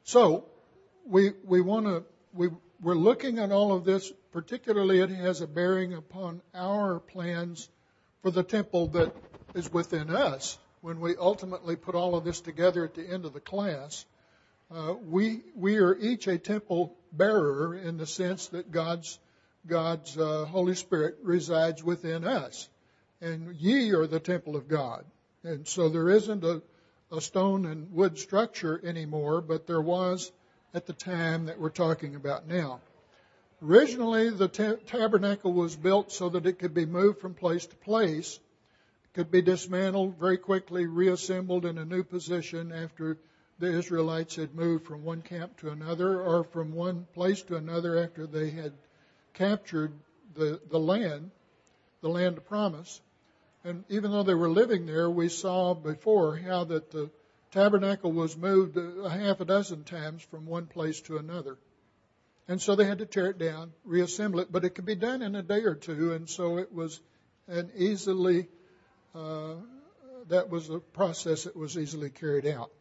So we're looking at all of this, particularly it has a bearing upon our plans for the temple that is within us. When we ultimately put all of this together at the end of the class, we are each a temple bearer in the sense that God's Holy Spirit resides within us. And ye are the temple of God. And so there isn't a stone and wood structure anymore, but there was at the time that we're talking about now. Originally, the tabernacle was built so that it could be moved from place to place, could be dismantled very quickly, reassembled in a new position after the Israelites had moved from one camp to another or from one place to another after they had captured the land of promise. And even though they were living there, we saw before how that the tabernacle was moved a half a dozen times from one place to another. And so they had to tear it down, reassemble it, but it could be done in a day or two, and so it was that was a process that was easily carried out.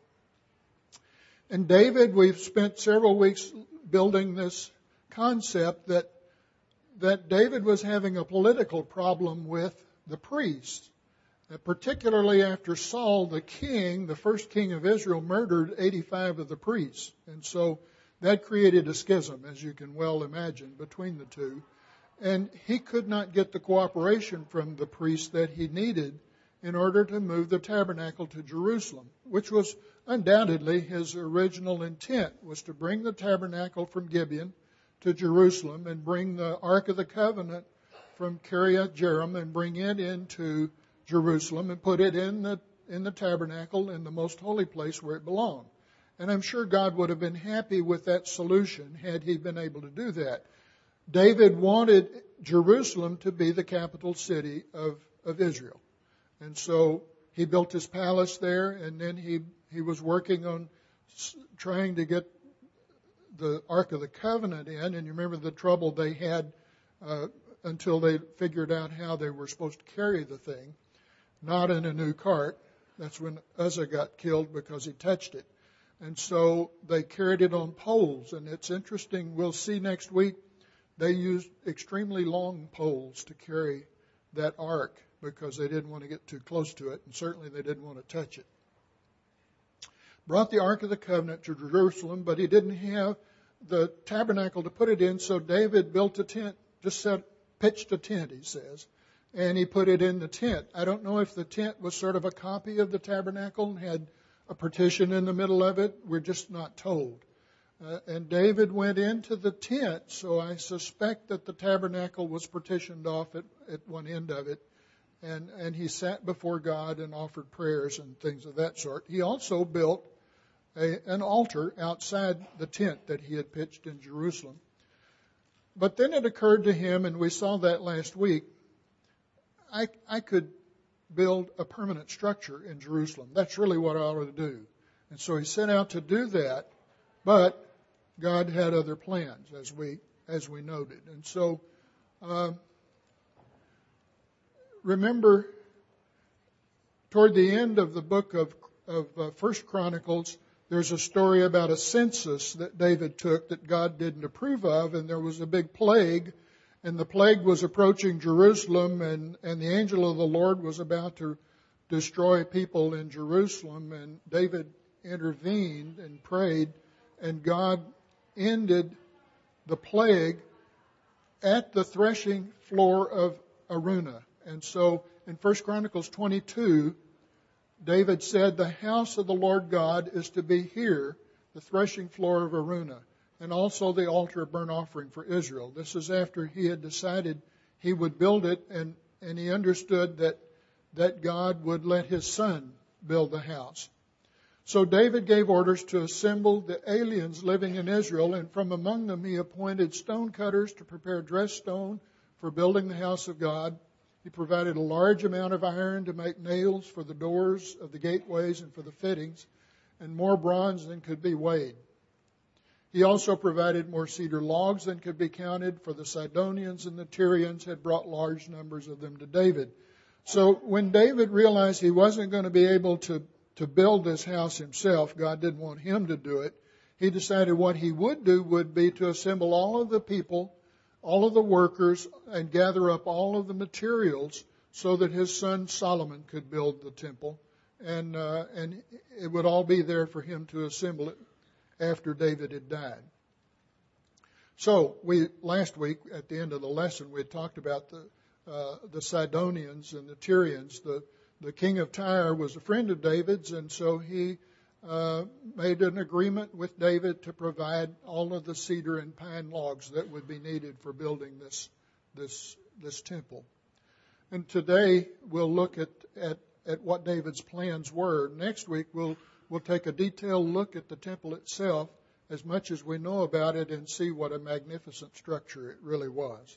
And David, we've spent several weeks building this concept that David was having a political problem with the priests, particularly after Saul, the king, the first king of Israel, murdered 85 of the priests. And so that created a schism, as you can well imagine, between the two. And he could not get the cooperation from the priests that he needed in order to move the tabernacle to Jerusalem, which was undoubtedly his original intent, was to bring the tabernacle from Gibeon to Jerusalem and bring the Ark of the Covenant from Kiriath Jearim and bring it into Jerusalem and put it in the tabernacle in the most holy place where it belonged. And I'm sure God would have been happy with that solution had he been able to do that. David wanted Jerusalem to be the capital city of Israel. And so he built his palace there, and then he was working on trying to get the Ark of the Covenant in. And you remember the trouble they had until they figured out how they were supposed to carry the thing. Not in a new cart. That's when Uzzah got killed because he touched it. And so they carried it on poles. And it's interesting, we'll see next week, they used extremely long poles to carry that ark because they didn't want to get too close to it, and certainly they didn't want to touch it. Brought the Ark of the Covenant to Jerusalem, but he didn't have the tabernacle to put it in, so David built a tent, pitched a tent, he says, and he put it in the tent. I don't know if the tent was sort of a copy of the tabernacle and had a partition in the middle of it. We're just not told. And David went into the tent, so I suspect that the tabernacle was partitioned off at one end of it. And he sat before God and offered prayers and things of that sort. He also built an altar outside the tent that he had pitched in Jerusalem. But then it occurred to him, and we saw that last week, I could build a permanent structure in Jerusalem. That's really what I ought to do. And so he set out to do that, but God had other plans, as we noted. And so remember, toward the end of the book of First Chronicles, there's a story about a census that David took that God didn't approve of, and there was a big plague, and the plague was approaching Jerusalem, and the angel of the Lord was about to destroy people in Jerusalem, and David intervened and prayed, and God ended the plague at the threshing floor of Araunah. And so in 1 Chronicles 22, David said, the house of the Lord God is to be here, the threshing floor of Araunah, and also the altar of burnt offering for Israel. This is after he had decided he would build it, and he understood that God would let his son build the house. So David gave orders to assemble the aliens living in Israel, and from among them he appointed stone cutters to prepare dressed stone for building the house of God. He provided a large amount of iron to make nails for the doors of the gateways and for the fittings, and more bronze than could be weighed. He also provided more cedar logs than could be counted, for the Sidonians and the Tyrians had brought large numbers of them to David. So when David realized he wasn't going to be able to build this house himself, God didn't want him to do it, he decided what he would do would be to assemble all of the people, all of the workers, and gather up all of the materials so that his son Solomon could build the temple. And it would all be there for him to assemble it after David had died. So last week at the end of the lesson we had talked about the Sidonians and the Tyrians. The king of Tyre was a friend of David's, and so he made an agreement with David to provide all of the cedar and pine logs that would be needed for building this temple. And today we'll look at what David's plans were. Next week we'll take a detailed look at the temple itself, as much as we know about it, and see what a magnificent structure it really was.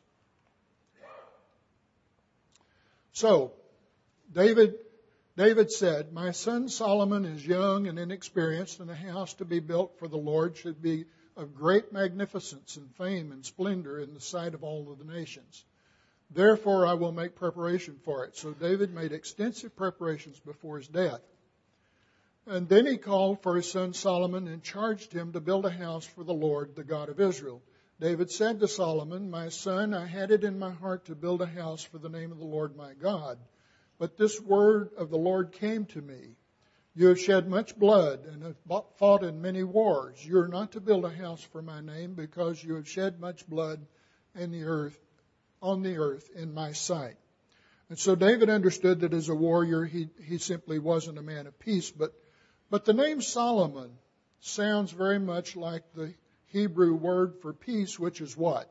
So, David said, "My son Solomon is young and inexperienced, and the house to be built for the Lord should be of great magnificence and fame and splendor in the sight of all of the nations. Therefore I will make preparation for it." So David made extensive preparations before his death. And then he called for his son Solomon and charged him to build a house for the Lord, the God of Israel. David said to Solomon, "My son, I had it in my heart to build a house for the name of the Lord my God. But this word of the Lord came to me. You have shed much blood and have fought in many wars. You are not to build a house for my name, because you have shed much blood on the earth in my sight." And so David understood that as a warrior he simply wasn't a man of peace. But the name Solomon sounds very much like the Hebrew word for peace, which is what?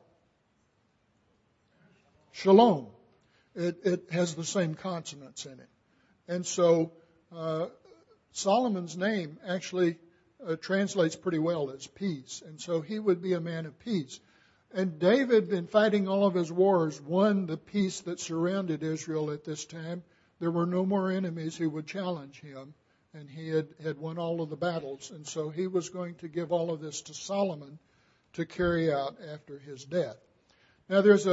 Shalom. It has the same consonants in it. And so Solomon's name actually translates pretty well as peace. And so he would be a man of peace. And David, in fighting all of his wars, won the peace that surrounded Israel at this time. There were no more enemies who would challenge him, and he had won all of the battles. And so he was going to give all of this to Solomon to carry out after his death. Now there's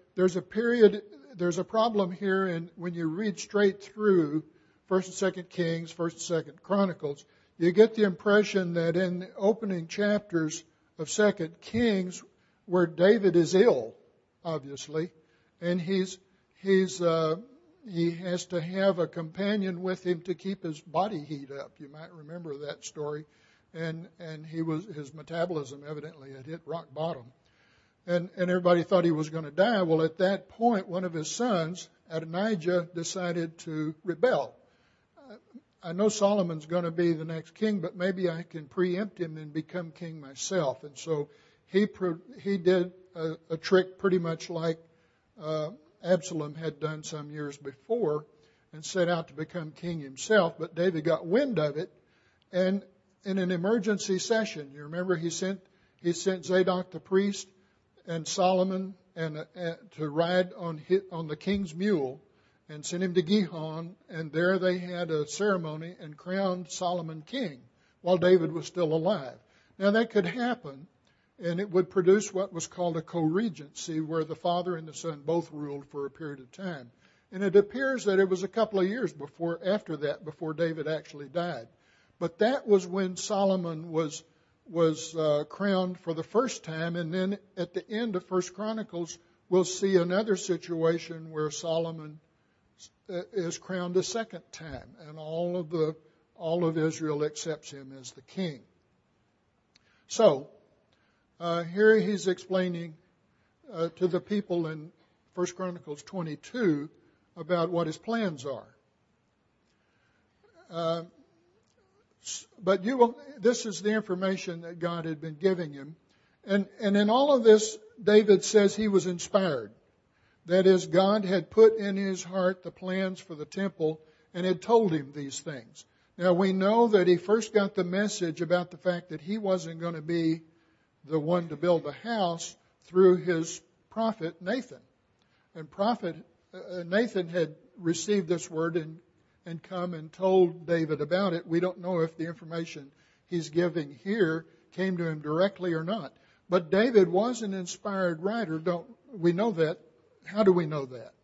a problem here, and when you read straight through 1st and 2nd Kings, 1st and 2nd Chronicles, you get the impression that in the opening chapters of 2nd Kings, where David is ill, obviously, and he has to have a companion with him to keep his body heat up. You might remember that story. And his metabolism evidently had hit rock bottom. And everybody thought he was going to die. Well, at that point, one of his sons, Adonijah, decided to rebel. I know Solomon's going to be the next king, but maybe I can preempt him and become king myself. And so he did a trick pretty much like Absalom had done some years before, and set out to become king himself. But David got wind of it, and in an emergency session, you remember he sent Zadok the priest and Solomon to ride on the king's mule, and sent him to Gihon, and there they had a ceremony and crowned Solomon king while David was still alive. Now that could happen, and it would produce what was called a co-regency, where the father and the son both ruled for a period of time. And it appears that it was a couple of years before David actually died. But that was when Solomon was crowned for the first time, and then at the end of 1 Chronicles, we'll see another situation where Solomon is crowned a second time, and all of Israel accepts him as the king. So here he's explaining to the people in 1 Chronicles 22 about what his plans are. But this is the information that God had been giving him. And in all of this, David says he was inspired. That is, God had put in his heart the plans for the temple and had told him these things. Now we know that he first got the message about the fact that he wasn't going to be the one to build the house through his prophet Nathan. And prophet Nathan had received this word and come and told David about it. We don't know if the information he's giving here came to him directly or not. But David was an inspired writer. Don't we know that? How do we know that?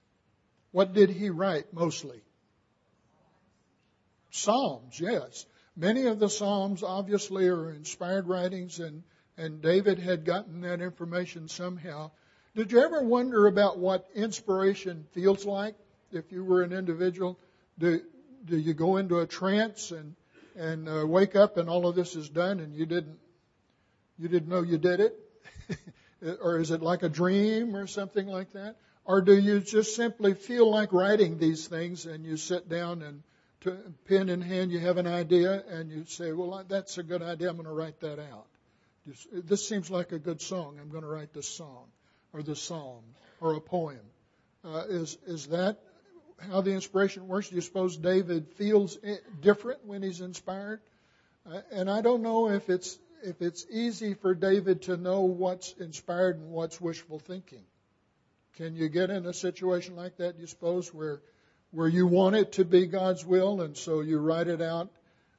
What did he write mostly? Psalms, yes. Many of the Psalms obviously are inspired writings, and David had gotten that information somehow. Did you ever wonder about what inspiration feels like if you were an individual? Do you go into a trance and wake up and all of this is done and you didn't know you did it? Or is it like a dream or something like that? Or do you just simply feel like writing these things and you sit down and pen in hand you have an idea and you say, well, that's a good idea, I'm going to write that out. This seems like a good song, I'm going to write this song or this psalm or a poem. Is that how the inspiration works? Do you suppose David feels different when he's inspired? And I don't know if it's easy for David to know what's inspired and what's wishful thinking. Can you get in a situation like that, you suppose, where you want it to be God's will and so you write it out?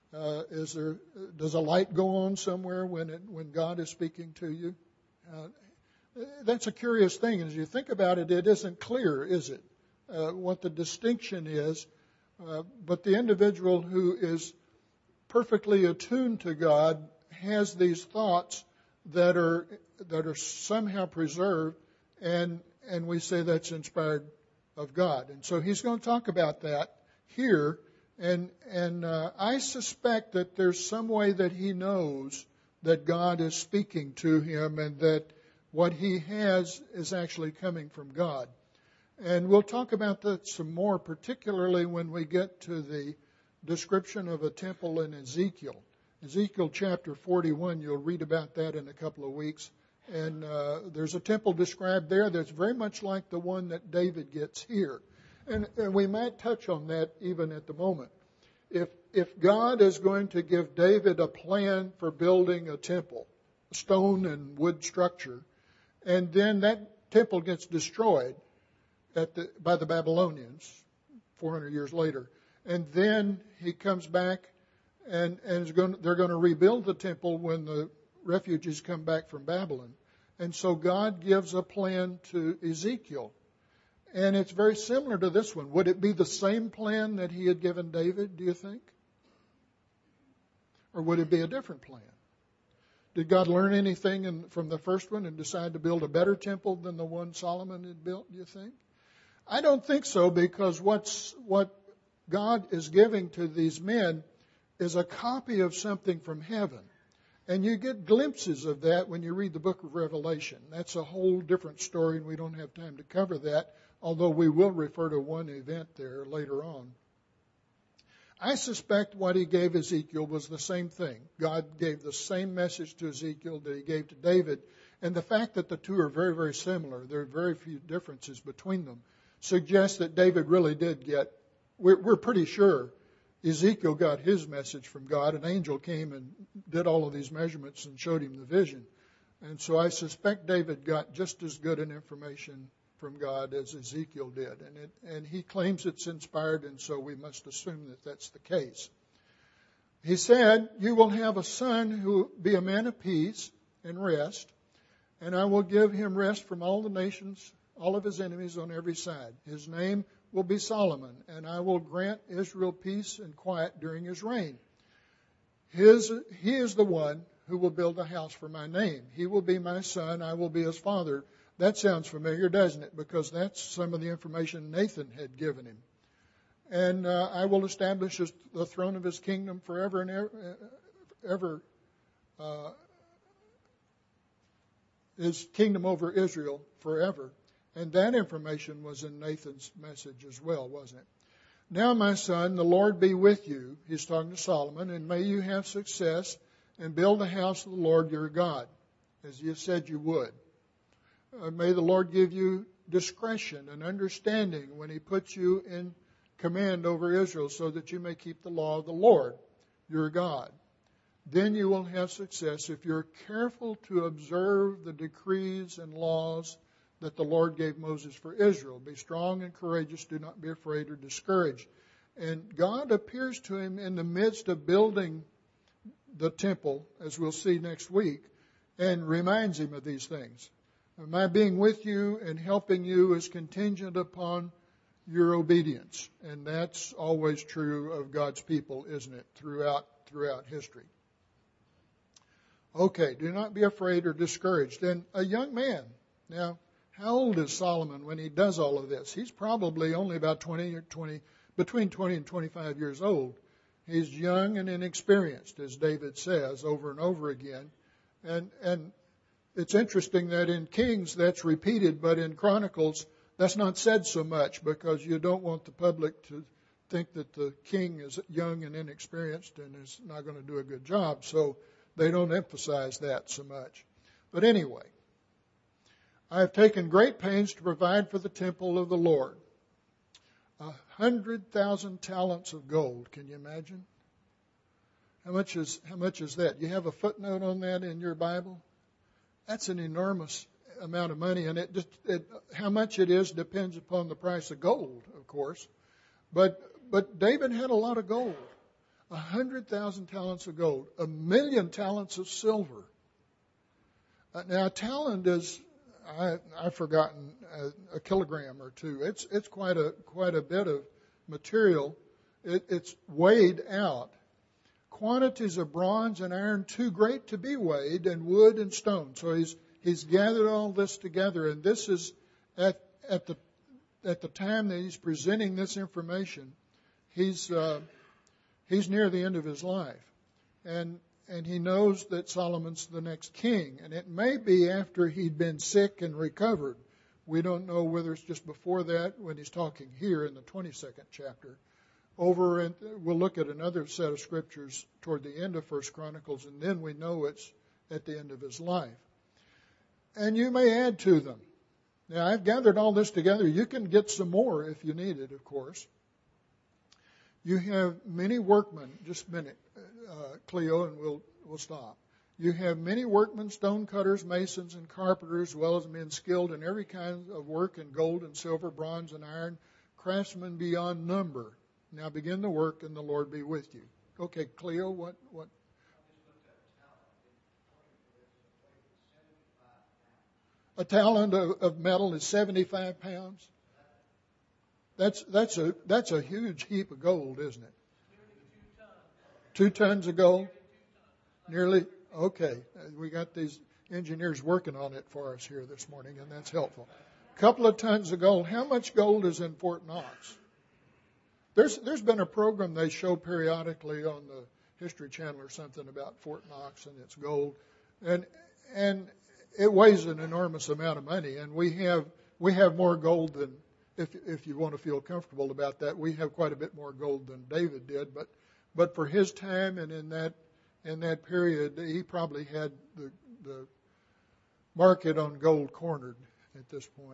Does a light go on somewhere when God is speaking to you? That's a curious thing. As you think about it, it isn't clear, is it, what the distinction is? But the individual who is perfectly attuned to God has these thoughts that are somehow preserved, and we say that's inspired of God. And so he's going to talk about that here, and I suspect that there's some way that he knows that God is speaking to him and that what he has is actually coming from God. And we'll talk about that some more, particularly when we get to the description of a temple in Ezekiel. Ezekiel chapter 41, you'll read about that in a couple of weeks. And there's a temple described there that's very much like the one that David gets here. And we might touch on that even at the moment. If God is going to give David a plan for building a temple, a stone and wood structure, and then that temple gets destroyed by the Babylonians 400 years later, and then he comes back and they're going to rebuild the temple when the refugees come back from Babylon. And so God gives a plan to Ezekiel. And it's very similar to this one. Would it be the same plan that he had given David, do you think? Or would it be a different plan? Did God learn anything from the first one and decide to build a better temple than the one Solomon had built, do you think? I don't think so, because what God is giving to these men is a copy of something from heaven. And you get glimpses of that when you read the book of Revelation. That's a whole different story, and we don't have time to cover that, although we will refer to one event there later on. I suspect what he gave Ezekiel was the same thing. God gave the same message to Ezekiel that he gave to David. And the fact that the two are very, very similar, there are very few differences between them, suggests that David really did get, we're pretty sure Ezekiel got his message from God. An angel came and did all of these measurements and showed him the vision. And so I suspect David got just as good an information from God as Ezekiel did. And he claims it's inspired, and so we must assume that that's the case. He said, you will have a son who will be a man of peace and rest, and I will give him rest from all the nations, all of his enemies on every side. His name will be Solomon, and I will grant Israel peace and quiet during his reign. He is the one who will build a house for my name. He will be my son, I will be his father. That sounds familiar, doesn't it? Because that's some of the information Nathan had given him. And I will establish the throne of his kingdom forever and ever, his kingdom over Israel forever. And that information was in Nathan's message as well, wasn't it? Now, my son, the Lord be with you. He's talking to Solomon. And may you have success and build the house of the Lord your God, as you said you would. May the Lord give you discretion and understanding when he puts you in command over Israel, so that you may keep the law of the Lord your God. Then you will have success if you're careful to observe the decrees and laws that the Lord gave Moses for Israel. Be strong and courageous. Do not be afraid or discouraged. And God appears to him in the midst of building the temple, as we'll see next week, and reminds him of these things. My being with you and helping you is contingent upon your obedience. And that's always true of God's people, isn't it? Throughout history. Okay, do not be afraid or discouraged. And a young man. Now, how old is Solomon when he does all of this? He's probably only about between 20 and 25 years old. He's young and inexperienced, as David says over and over again. And it's interesting that in Kings that's repeated, but in Chronicles that's not said so much, because you don't want the public to think that the king is young and inexperienced and is not going to do a good job. So they don't emphasize that so much. But anyway, I have taken great pains to provide for the temple of the Lord. 100,000 talents of gold. Can you imagine? How much is that? You have a footnote on that in your Bible? That's an enormous amount of money, and how much it is depends upon the price of gold, of course. But David had a lot of gold. 100,000 talents of gold, 1,000,000 talents of silver. Now, a talent is, I've forgotten, a kilogram or two. It's quite a bit of material. It's weighed out. Quantities of bronze and iron too great to be weighed, and wood and stone. So he's gathered all this together, and this is at the time that he's presenting this information. He's near the end of his life, and he knows that Solomon's the next king, and it may be after he'd been sick and recovered. We don't know whether it's just before that, when he's talking here in the 22nd chapter. We'll look at another set of scriptures toward the end of 1 Chronicles, and then we know it's at the end of his life. And you may add to them. Now, I've gathered all this together. You can get some more if you need it, of course. You have many workmen. Just a minute, Cleo, and we'll stop. You have many workmen, stone cutters, masons, and carpenters, as well as men skilled in every kind of work in gold and silver, bronze and iron, craftsmen beyond number. Now begin the work, and the Lord be with you. Okay, Cleo, what? A talent of metal is 75 pounds. That's a huge heap of gold, isn't it? 2 tons of gold? Nearly. Okay. We got these engineers working on it for us here this morning, and that's helpful. A couple of tons of gold. How much gold is in Fort Knox? There's been a program they show periodically on the History Channel or something about Fort Knox and its gold, and it weighs an enormous amount of money, and we have more gold than, if you want to feel comfortable about that, we have quite a bit more gold than David did, but for his time and in that period, he probably had the market on gold cornered at this point.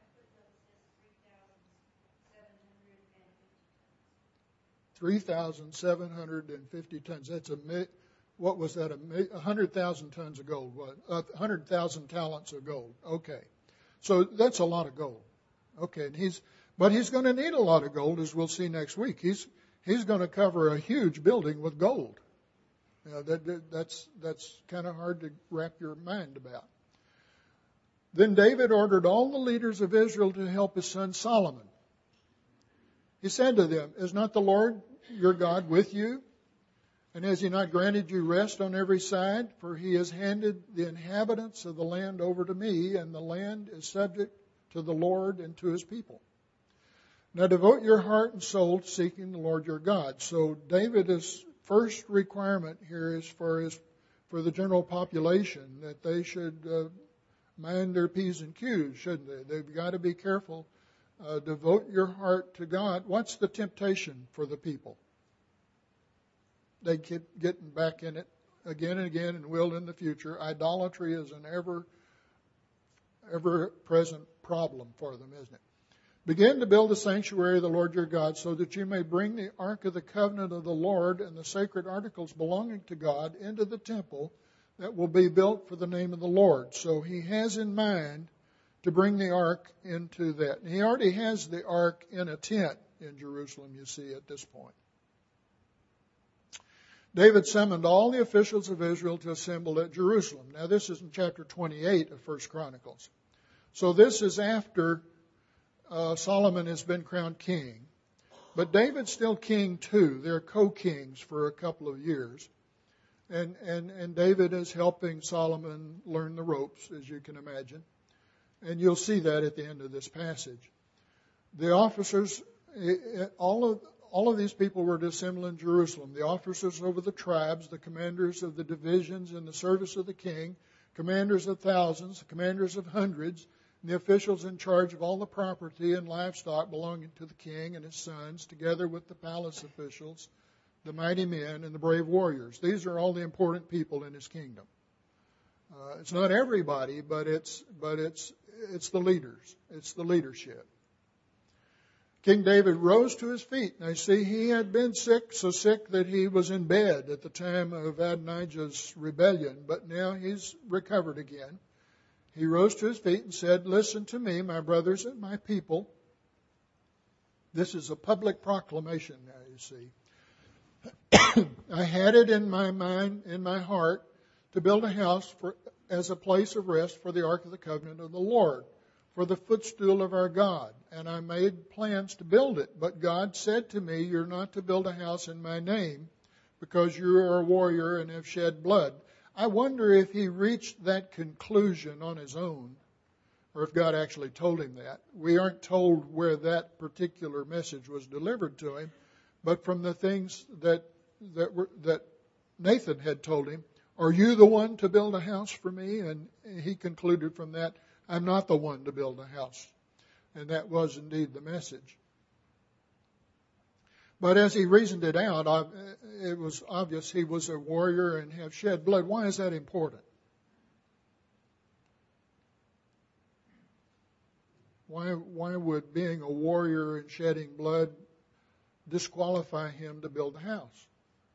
3,750 tons. That's what was that? 100,000 tons of gold. 100,000 talents of gold. Okay, so that's a lot of gold. Okay, but he's going to need a lot of gold, as we'll see next week. He's going to cover a huge building with gold. That's kind of hard to wrap your mind about. Then David ordered all the leaders of Israel to help his son Solomon. He said to them, "Is not the Lord your God with you? And has he not granted you rest on every side? For he has handed the inhabitants of the land over to me, and the land is subject to the Lord and to his people. Now devote your heart and soul to seeking the Lord your God." So David's first requirement here is for the general population, that they should mind their P's and Q's, shouldn't they? They've got to be careful. Devote your heart to God. What's the temptation for the people? They keep getting back in it again and again, and will in the future. Idolatry is an ever-present problem for them, isn't it? Begin to build the sanctuary of the Lord your God, so that you may bring the ark of the covenant of the Lord and the sacred articles belonging to God into the temple that will be built for the name of the Lord. So he has in mind to bring the ark into that. And he already has the ark in a tent in Jerusalem, you see, at this point. David summoned all the officials of Israel to assemble at Jerusalem. Now, this is in chapter 28 of 1 Chronicles. So this is after Solomon has been crowned king. But David's still king too. They're co-kings for a couple of years. And David is helping Solomon learn the ropes, as you can imagine. And you'll see that at the end of this passage. The officers, all of these people were to assemble in Jerusalem. The officers over the tribes, the commanders of the divisions in the service of the king, commanders of thousands, commanders of hundreds, and the officials in charge of all the property and livestock belonging to the king and his sons, together with the palace officials, the mighty men, and the brave warriors. These are all the important people in his kingdom. It's not everybody, but it's the leaders. It's the leadership. King David rose to his feet. Now, see, he had been sick, so sick that he was in bed at the time of Adonijah's rebellion, but now he's recovered again. He rose to his feet and said, "Listen to me, my brothers and my people." This is a public proclamation now, you see. "I had it in my mind, in my heart, to build a house as a place of rest for the Ark of the Covenant of the Lord, for the footstool of our God. And I made plans to build it. But God said to me, 'You're not to build a house in my name, because you are a warrior and have shed blood.'" I wonder if he reached that conclusion on his own, or if God actually told him that. We aren't told where that particular message was delivered to him, but from the things that Nathan had told him, "Are you the one to build a house for me?" And he concluded from that, "I'm not the one to build a house." And that was indeed the message. But as he reasoned it out, it was obvious he was a warrior and have shed blood. Why is that important? Why would being a warrior and shedding blood disqualify him to build a house?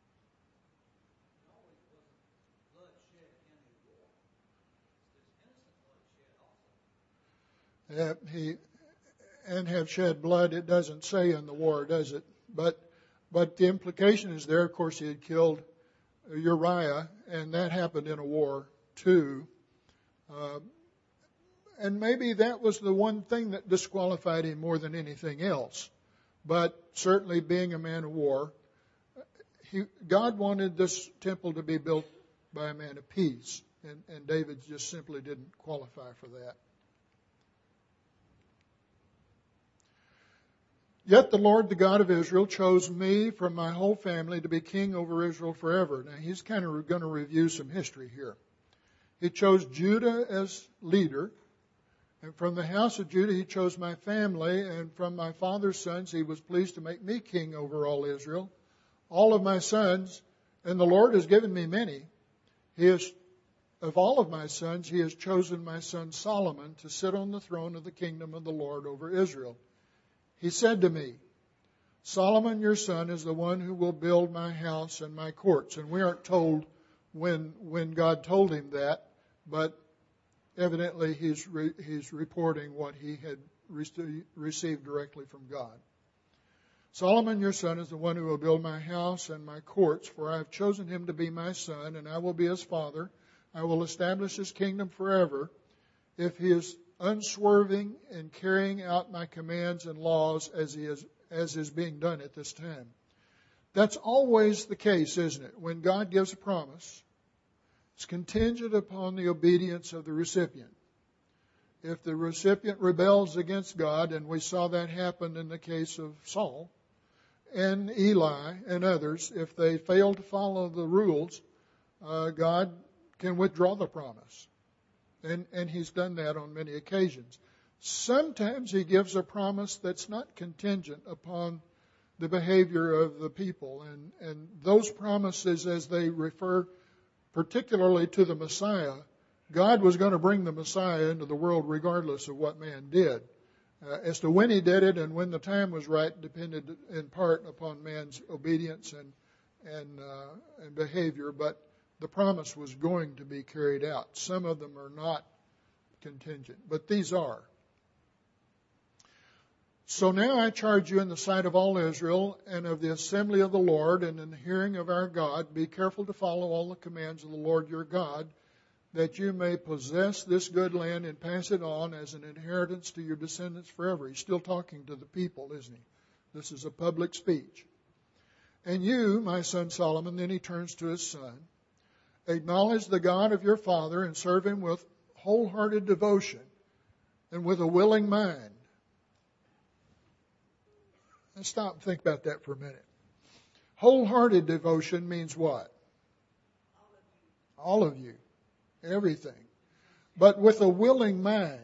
And have shed blood, it doesn't say in the war, does it? But the implication is there. Of course, he had killed Uriah, and that happened in a war too. And maybe that was the one thing that disqualified him more than anything else. But certainly, being a man of war, God wanted this temple to be built by a man of peace, and David just simply didn't qualify for that. "Yet the Lord, the God of Israel, chose me from my whole family to be king over Israel forever." Now, he's kind of going to review some history here. He chose Judah as leader. And from the house of Judah, he chose my family. And from my father's sons, he was pleased to make me king over all Israel. All of my sons, and the Lord has given me many. Of all of my sons, he has chosen my son Solomon to sit on the throne of the kingdom of the Lord over Israel. He said to me, "Solomon, your son, is the one who will build my house and my courts." And we aren't told when God told him that, but evidently he's reporting what he had received directly from God. "Solomon, your son, is the one who will build my house and my courts, for I have chosen him to be my son, and I will be his father. I will establish his kingdom forever, if he is unswerving in carrying out my commands and laws as is being done at this time." That's always the case, isn't it? When God gives a promise, it's contingent upon the obedience of the recipient. If the recipient rebels against God, and we saw that happen in the case of Saul and Eli and others, if they fail to follow the rules, God can withdraw the promise. And he's done that on many occasions. Sometimes he gives a promise that's not contingent upon the behavior of the people. And those promises, as they refer particularly to the Messiah, God was going to bring the Messiah into the world regardless of what man did. As to when he did it and when the time was right depended in part upon man's obedience and behavior, but the promise was going to be carried out. Some of them are not contingent, but these are. "So now I charge you in the sight of all Israel and of the assembly of the Lord and in the hearing of our God, be careful to follow all the commands of the Lord your God, that you may possess this good land and pass it on as an inheritance to your descendants forever. He's still talking to the people, isn't he? This is a public speech. And you, my son Solomon, then he turns to his son, acknowledge the God of your father and serve him with wholehearted devotion and with a willing mind. Let's stop and think about that for a minute. Wholehearted devotion means what? All of you. Everything. But with a willing mind.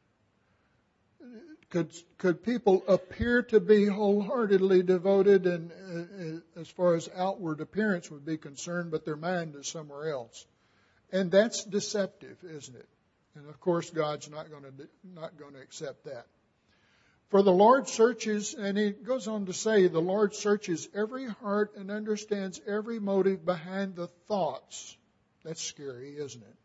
Could people appear to be wholeheartedly devoted and as far as outward appearance would be concerned, but their mind is somewhere else? And that's deceptive, isn't it? And of course, God's not going to accept that. For the Lord searches, and he goes on to say, the Lord searches every heart and understands every motive behind the thoughts. That's scary, isn't it?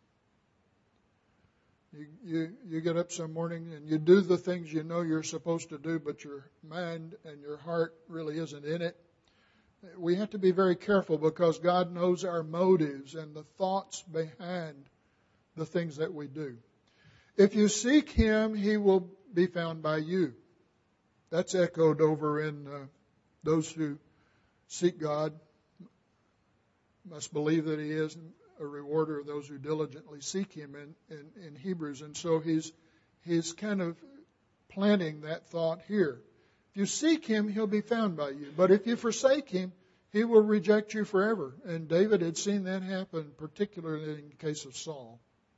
You get up some morning and you do the things you know you're supposed to do, but your mind and your heart really isn't in it. We have to be very careful because God knows our motives and the thoughts behind the things that we do. If you seek him, he will be found by you. That's echoed over in those who seek God must believe that he is a rewarder of those who diligently seek him in Hebrews. And so he's kind of planting that thought here. If you seek him, he'll be found by you. But if you forsake him, he will reject you forever. And David had seen that happen, particularly in the case of Saul.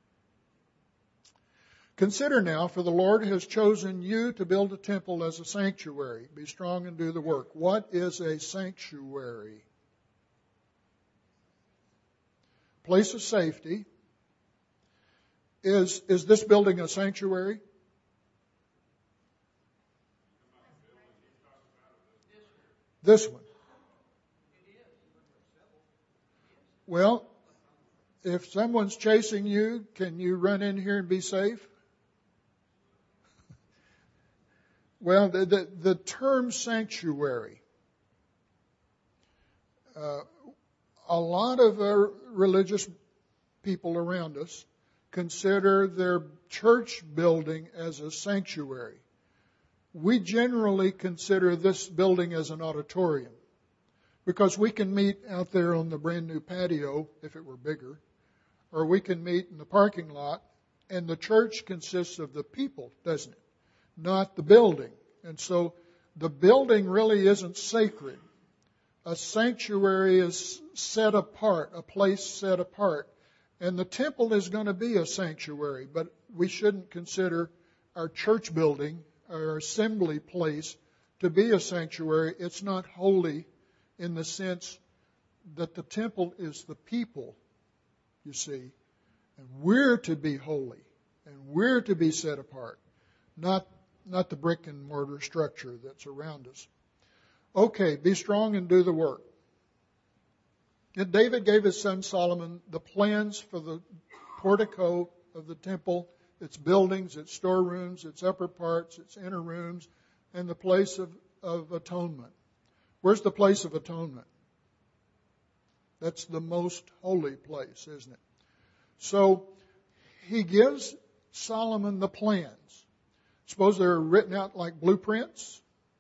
Consider now, for the Lord has chosen you to build a temple as a sanctuary. Be strong and do the work. What is a sanctuary? Place of safety. Is this building a sanctuary? This one. Well, if someone's chasing you, can you run in here and be safe? Well, the term sanctuary, a lot of our religious people around us consider their church building as a sanctuary. We generally consider this building as an auditorium because we can meet out there on the brand new patio if it were bigger, or we can meet in the parking lot, and the church consists of the people, doesn't it? Not the building. And so the building really isn't sacred. A sanctuary is set apart, a place set apart. And the temple is going to be a sanctuary, but we shouldn't consider our church building, our assembly place, to be a sanctuary. It's not holy in the sense that the temple is the people, you see. And we're to be holy, and we're to be set apart, not the brick and mortar structure that's around us. Okay, be strong and do the work. And David gave his son Solomon the plans for the portico of the temple, its buildings, its storerooms, its upper parts, its inner rooms, and the place of atonement. Where's the place of atonement? That's the most holy place, isn't it? So he gives Solomon the plans. Suppose they're written out like blueprints,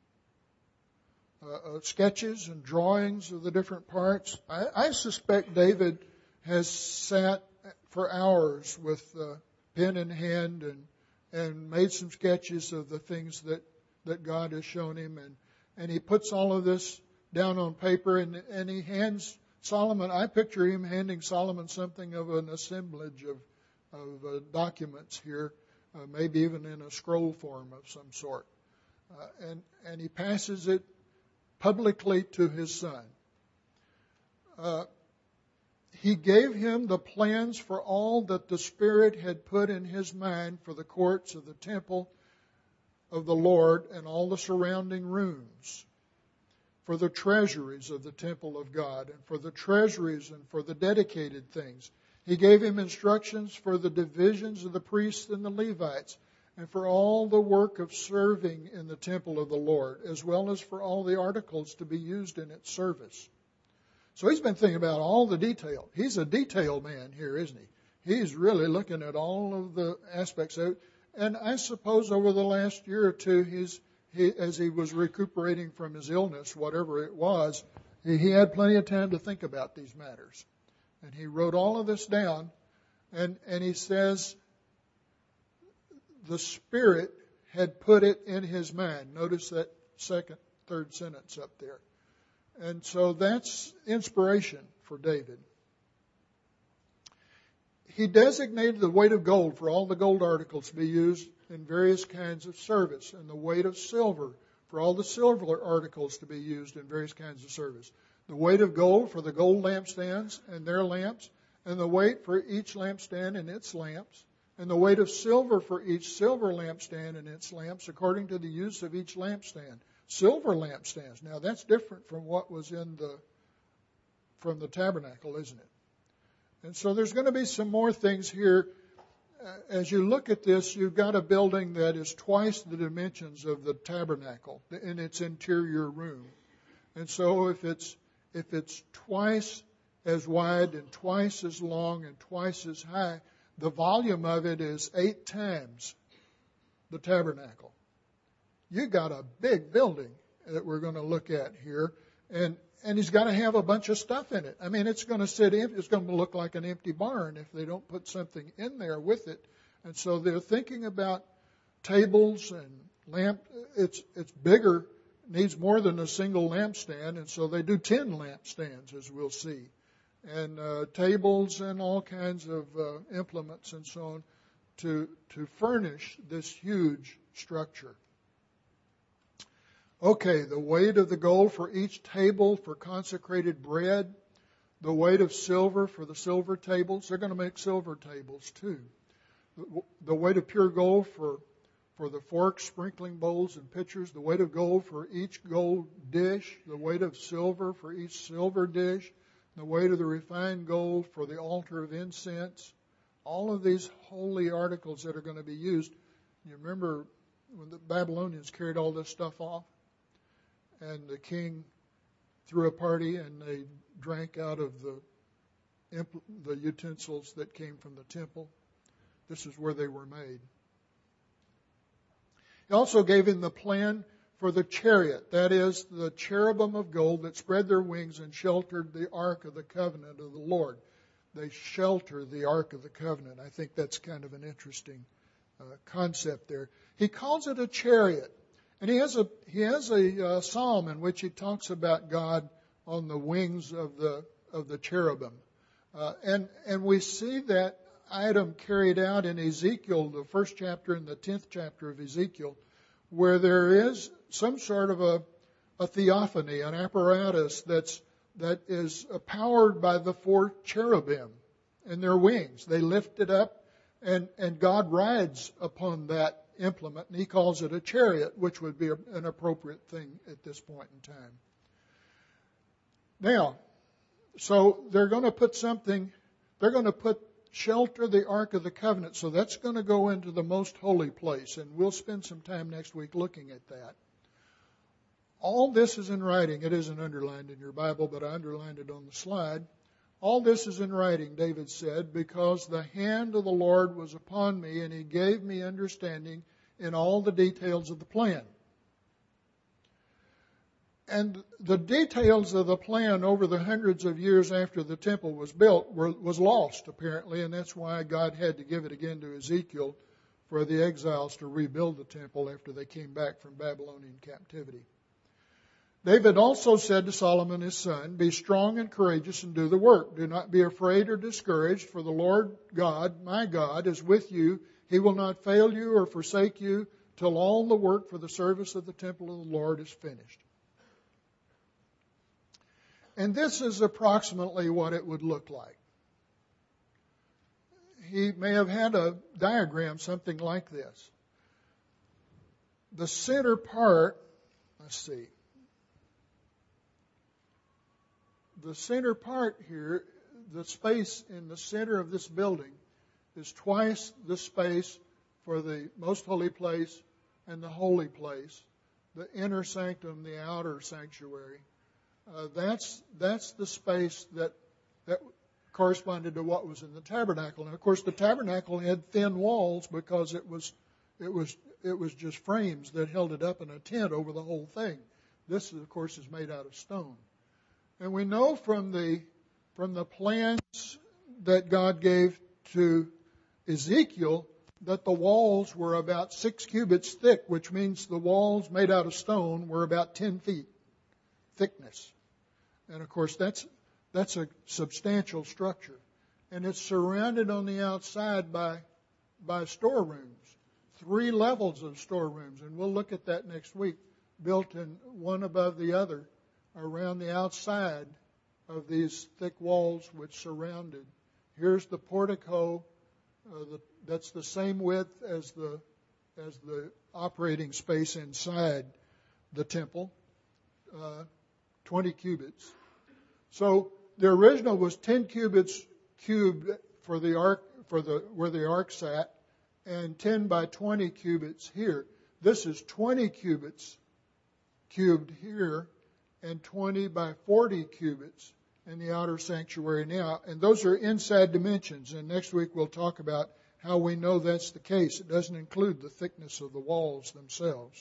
sketches and drawings of the different parts. I suspect David has sat for hours with pen in hand and made some sketches of the things that God has shown him. And he puts all of this down on paper and he hands Solomon, I picture him handing Solomon something of an assemblage of documents here. Maybe even in a scroll form of some sort. And he passes it publicly to his son. He gave him the plans for all that the Spirit had put in his mind for the courts of the temple of the Lord and all the surrounding rooms, for the treasuries of the temple of God, and for the treasuries and for the dedicated things. He gave him instructions for the divisions of the priests and the Levites, and for all the work of serving in the temple of the Lord, as well as for all the articles to be used in its service. So he's been thinking about all the detail. He's a detail man here, isn't he? He's really looking at all of the aspects of it. And I suppose over the last year or two, as he was recuperating from his illness, whatever it was, he had plenty of time to think about these matters. And he wrote all of this down, and he says the Spirit had put it in his mind. Notice that third sentence up there. And so that's inspiration for David. He designated the weight of gold for all the gold articles to be used in various kinds of service, and the weight of silver for all the silver articles to be used in various kinds of service. The weight of gold for the gold lampstands and their lamps, and the weight for each lampstand and its lamps, and the weight of silver for each silver lampstand and its lamps, according to the use of each lampstand. Silver lampstands. Now that's different from what was from the tabernacle, isn't it? And so there's going to be some more things here. As you look at this, you've got a building that is twice the dimensions of the tabernacle in its interior room. And so if it's twice as wide and twice as long and twice as high, the volume of it is 8 times the tabernacle. You got a big building that we're going to look at here, and he's got to have a bunch of stuff in it. I mean, it's going to sit empty. It's going to look like an empty barn if they don't put something in there with it. And so they're thinking about tables and lamp. It's bigger, needs more than a single lampstand, and so they do 10 lampstands, as we'll see, and tables and all kinds of implements and so on to furnish this huge structure. Okay, the weight of the gold for each table for consecrated bread, the weight of silver for the silver tables. They're going to make silver tables too. The weight of pure gold for the forks, sprinkling bowls, and pitchers. The weight of gold for each gold dish. The weight of silver for each silver dish. The weight of the refined gold for the altar of incense. All of these holy articles that are going to be used. You remember when the Babylonians carried all this stuff off? And the king threw a party, and they drank out of the utensils that came from the temple. This is where they were made. He also gave him the plan for the chariot, that is, the cherubim of gold that spread their wings and sheltered the ark of the covenant of the Lord. They shelter the ark of the covenant. I think that's kind of an interesting concept there. He calls it a chariot. And he has a psalm in which he talks about God on the wings of the cherubim, and we see that item carried out in Ezekiel, the first chapter and the 10th chapter of Ezekiel, where there is some sort of a theophany, an apparatus that is powered by the 4 cherubim and their wings. They lift it up, and God rides upon that implement, and he calls it a chariot, which would be an appropriate thing at this point in time. Now, so they're going to shelter the Ark of the Covenant, so that's going to go into the most holy place, and we'll spend some time next week looking at that. All this is in writing. It isn't underlined in your Bible, but I underlined it on the slide. All this is in writing, David said, because the hand of the Lord was upon me, and he gave me understanding in all the details of the plan. And the details of the plan over the hundreds of years after the temple was built was lost, apparently, and that's why God had to give it again to Ezekiel for the exiles to rebuild the temple after they came back from Babylonian captivity. David also said to Solomon his son, "Be strong and courageous and do the work. Do not be afraid or discouraged, for the Lord God, my God, is with you. He will not fail you or forsake you till all the work for the service of the temple of the Lord is finished." And this is approximately what it would look like. He may have had a diagram something like this. The center part, the center part here, the space in the center of this building is twice the space for the most holy place and the holy place, the inner sanctum, the outer sanctuary. That's the space that corresponded to what was in the tabernacle. And of course, the tabernacle had thin walls because it was just frames that held it up in a tent over the whole thing. This, of course, is made out of stone. And we know from the plans that God gave to Ezekiel that the walls were about 6 cubits thick, which means the walls made out of stone were about 10 feet thickness. And of course, that's a substantial structure. And it's surrounded on the outside by storerooms, 3 levels of storerooms. And we'll look at that next week, built in one above the other around the outside of these thick walls which surrounded. Here's the portico. That's the same width as the operating space inside the temple, 20 cubits. So the original was 10 cubits cubed for the ark, where the ark sat, and 10 by 20 cubits here. This is 20 cubits cubed here, and 20 by 40 cubits in the outer sanctuary now. And those are inside dimensions. And next week we'll talk about how we know that's the case. It doesn't include the thickness of the walls themselves.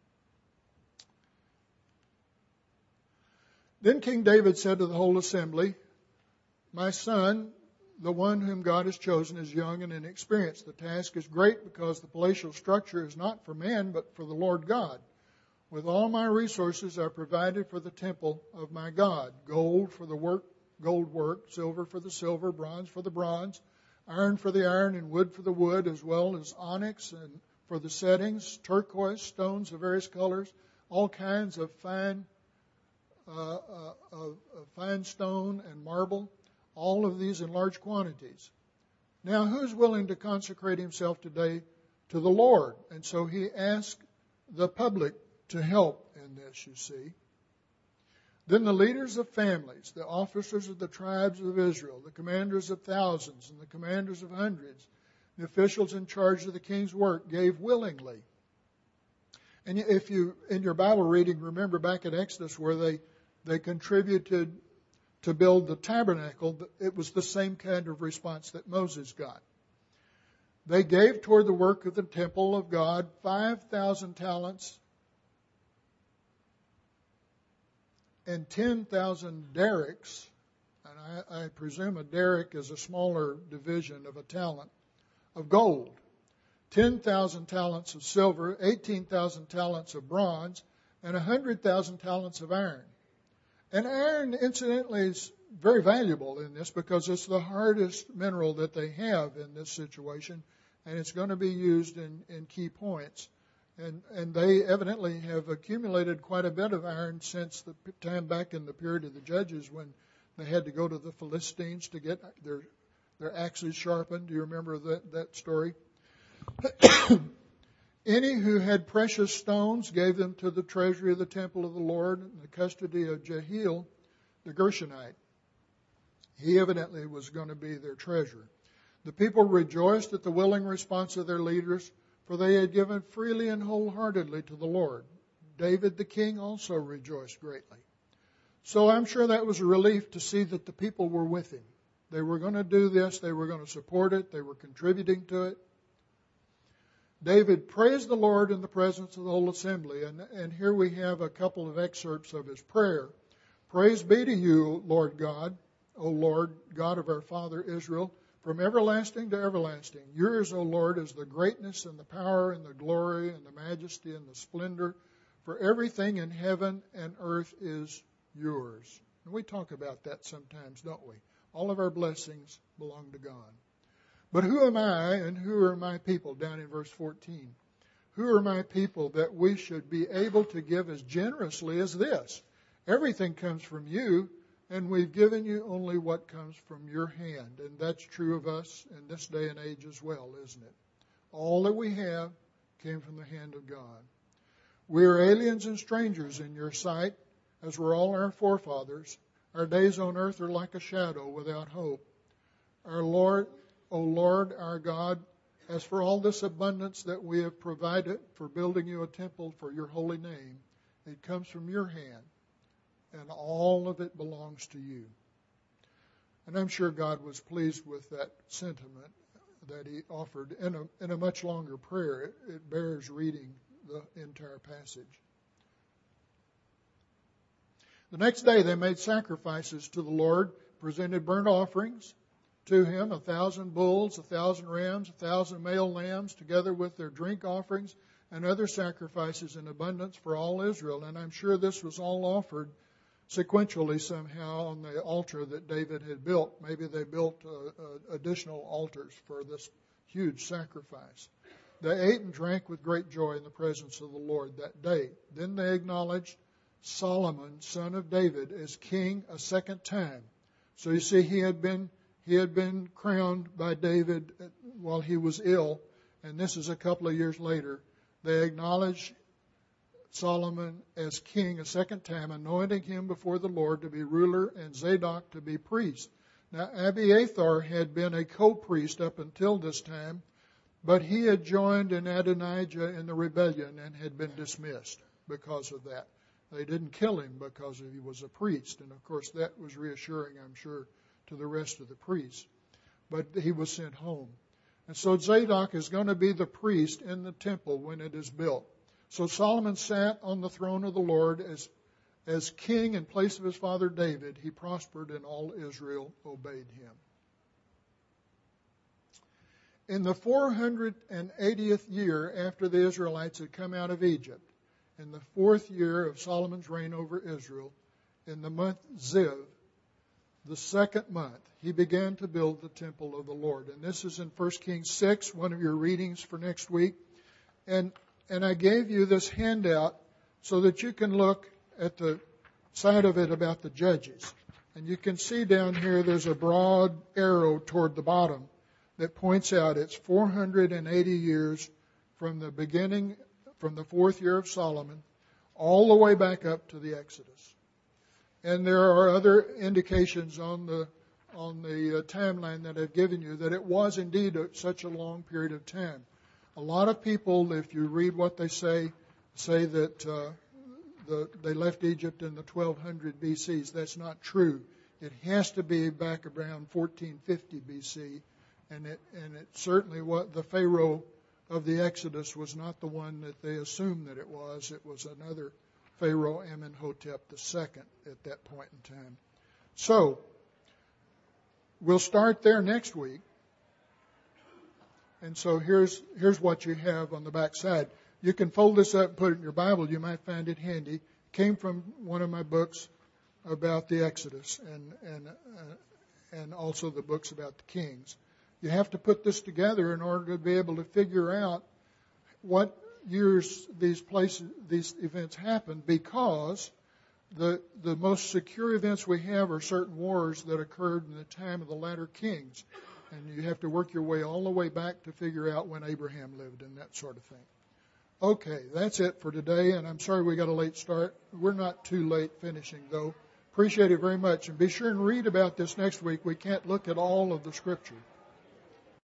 Then King David said to the whole assembly, "My son, the one whom God has chosen, is young and inexperienced. The task is great because the palatial structure is not for man, but for the Lord God. With all my resources I provided for the temple of my God, gold for the gold work, silver for the silver, bronze for the bronze, iron for the iron, and wood for the wood, as well as onyx and for the settings, turquoise, stones of various colors, all kinds of fine stone and marble, all of these in large quantities. Now, who's willing to consecrate himself today to the Lord?" And so he asked the public to help in this, you see. Then the leaders of families, the officers of the tribes of Israel, the commanders of thousands and the commanders of hundreds, the officials in charge of the king's work gave willingly. And if you, in your Bible reading, remember back at Exodus where they contributed to build the tabernacle, it was the same kind of response that Moses got. They gave toward the work of the temple of God 5,000 talents and 10,000 derricks, and I presume a derrick is a smaller division of a talent, of gold, 10,000 talents of silver, 18,000 talents of bronze, and 100,000 talents of iron. And iron, incidentally, is very valuable in this because it's the hardest mineral that they have in this situation, and it's going to be used in key points. And they evidently have accumulated quite a bit of iron since the time back in the period of the Judges when they had to go to the Philistines to get their axes sharpened. Do you remember that story? Any who had precious stones gave them to the treasury of the temple of the Lord in the custody of Jehiel, the Gershonite. He evidently was going to be their treasurer. The people rejoiced at the willing response of their leaders, for they had given freely and wholeheartedly to the Lord. David the king also rejoiced greatly. So I'm sure that was a relief to see that the people were with him. They were going to do this. They were going to support it. They were contributing to it. David praised the Lord in the presence of the whole assembly. And here we have a couple of excerpts of his prayer. "Praise be to you, Lord God, O Lord, God of our father Israel, from everlasting to everlasting. Yours, O Lord, is the greatness and the power and the glory and the majesty and the splendor, for everything in heaven and earth is yours." And we talk about that sometimes, don't we? All of our blessings belong to God. "But who am I and who are my people?" Down in verse 14. "Who are my people that we should be able to give as generously as this? Everything comes from you, and we've given you only what comes from your hand." And that's true of us in this day and age as well, isn't it? All that we have came from the hand of God. "We are aliens and strangers in your sight, as were all our forefathers. Our days on earth are like a shadow without hope. Our Lord, O Lord, our God, as for all this abundance that we have provided for building you a temple for your holy name, it comes from your hand, and all of it belongs to you. And I'm sure God was pleased with that sentiment that he offered in a much longer prayer. It bears reading the entire passage. The next day they made sacrifices to the Lord, presented burnt offerings to him, 1,000 bulls, 1,000 rams, 1,000 male lambs, together with their drink offerings and other sacrifices in abundance for all Israel. And I'm sure this was all offered sequentially somehow on the altar that David had built. Maybe they built additional altars for this huge sacrifice. They ate and drank with great joy in the presence of the Lord that day. Then they acknowledged Solomon, son of David, as king a second time. So you see, he had been crowned by David while he was ill, and this is a couple of years later. They acknowledged Solomon as king a second time, anointing him before the Lord to be ruler and Zadok to be priest. Now, Abiathar had been a co-priest up until this time, but he had joined in Adonijah in the rebellion and had been dismissed because of that. They didn't kill him because he was a priest, and of course that was reassuring, I'm sure, to the rest of the priests. But he was sent home. And so Zadok is going to be the priest in the temple when it is built. So Solomon sat on the throne of the Lord as king in place of his father David. He prospered, and all Israel obeyed him. In the 480th year after the Israelites had come out of Egypt, in the 4th year of Solomon's reign over Israel, in the month Ziv, the 2nd month, he began to build the temple of the Lord. And this is in 1 Kings 6, one of your readings for next week. And I gave you this handout so that you can look at the side of it about the judges. And you can see down here there's a broad arrow toward the bottom that points out it's 480 years from the beginning, from the 4th year of Solomon, all the way back up to the Exodus. And there are other indications on the timeline that I've given you that it was indeed such a long period of time. A lot of people, if you read what they say that they left Egypt in the 1200 BCs. That's not true. It has to be back around 1450 BC, and it certainly what the Pharaoh of the Exodus was not the one that they assumed that it was. It was another Pharaoh, Amenhotep II, at that point in time. So we'll start there next week. And so here's what you have on the back side. You can fold this up and put it in your Bible. You might find it handy. It came from one of my books about the Exodus and also the books about the kings. You have to put this together in order to be able to figure out what years these events happened, because the most secure events we have are certain wars that occurred in the time of the latter kings. And you have to work your way all the way back to figure out when Abraham lived and that sort of thing. Okay, that's it for today, and I'm sorry we got a late start. We're not too late finishing, though. Appreciate it very much. And be sure and read about this next week. We can't look at all of the Scripture.